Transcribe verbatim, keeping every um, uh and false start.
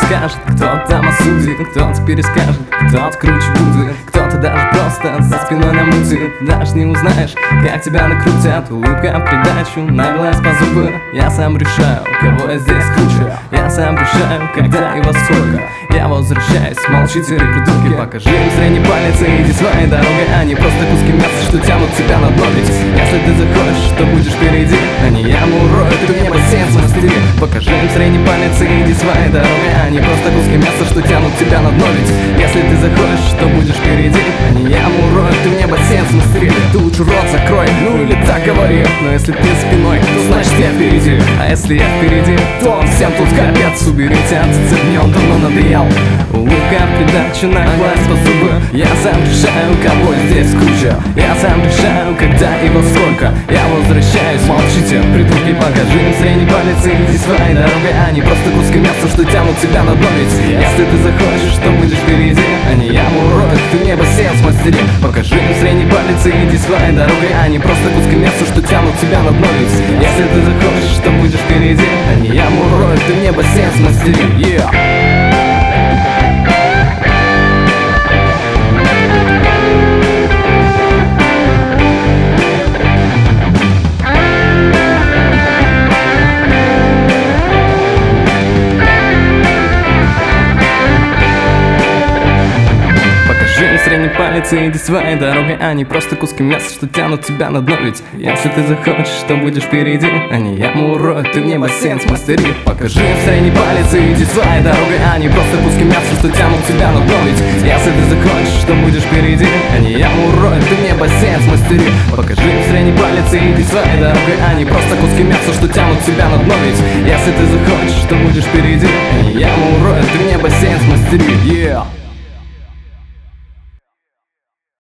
скажет, кто-то осудит, кто-то перескажет, кто-то круче будет, кто-то даже просто за спиной намутит. Даже не узнаешь, как тебя накрутят. Улыбка в придачу, на глаз по зубы. Я сам решаю, кого я здесь круче. Я сам решаю, когда и во сколько. Я возвращаюсь, молчите, придурки. Покажи им средний палец и иди своей дорогой, а не просто куски мяса, что тянут тебя на дно. Ведь если ты захочешь, то будешь впереди, а не яму роют, ты в небо сен смастери. Покажи им средний палец и иди своей дорогой, а не просто куски мяса, что тянут тебя на дно. Ведь если ты захочешь, то будешь впереди, а не яму роют, ты в небо сен смастери. Ты лучше рот закрой, ну или так говори. Но если ты спиной, то значит я впереди. А если я впереди, то он всем тут капец. Уберите антицеп, мне он давно надоел. Улыбка в придачу, на глаз по зубы. Я сам решаю, кого здесь круче. Я сам решаю, когда и во сколько. Я возвращаюсь, молчите, придурки. Покажи им средний палец и иди своей дорогой, а не просто куски мяса, что тянут тебя на дно. Ведь если ты захочешь, то будешь впереди, а не яму роют, ты в небо сен смастери. Покажи им средний палец и иди своей дорогой, а не просто куски мяса, что тянут тебя на дно. Ведь если ты захочешь, то будешь впереди, а не яму роют, ты в небо сен смастери. Yeah. Средний палец и иди своей дорогой, а не просто куски мяса, что тянут тебя на дно. Ведь если ты захочешь, то будешь впереди, а не яму роют, ты в небо сен смастери. Покажи им средний палец и иди своей дорогой, а не просто куски мяса, что тянут тебя на дно. Ведь если ты захочешь, то будешь впереди, а не яму роют, ты в небо сен смастери. Покажи им средний палец и иди своей дорогой, а не просто куски мяса, что тянут тебя на дно. Ведь если ты захочешь, то будешь впереди, а не яму роют, ты в небо сен смастери. Yeah.